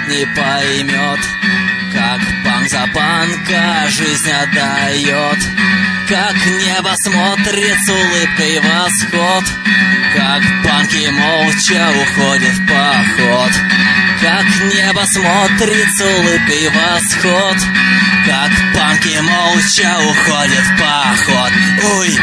тот не поймет, как панк за панка жизнь отдает, как небо смотрит с улыбкой восход, как панки молча уходят в поход, как небо смотрит с улыбкой восход, как панки молча уходят в поход. Ой!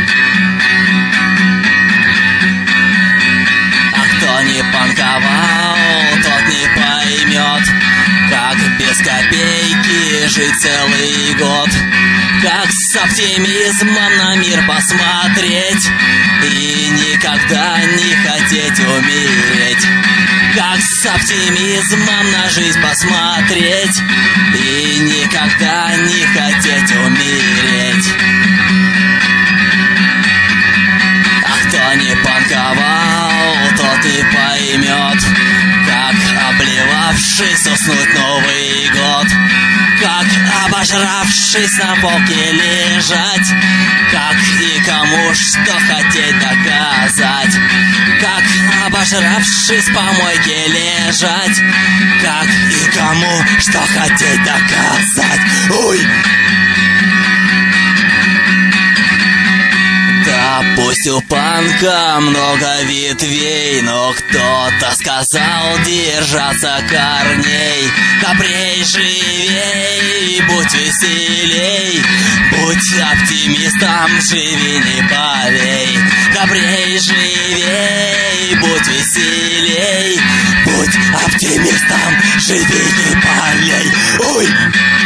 А кто не панковал, тот не поймет, как без копейки жить целый год, как с оптимизмом на мир посмотреть и никогда не хотеть умереть, как с оптимизмом на жизнь посмотреть и никогда не хотеть умереть. А кто не панковал, тот не поймет, как, обливавшись, уснуть Новый год, как, обожравшись, на полке лежать, как и кому что хотеть доказать, как, обожравшись, в помойке лежать, как и кому что хотеть доказать. Ой! Да пусть у панка много ветвей, но кто-то сказал держаться корней. Добрей, живей, будь веселей, будь оптимистом, живи, не болей. Добрей, живей, будь веселей, будь оптимистом, живи, не болей. Ой!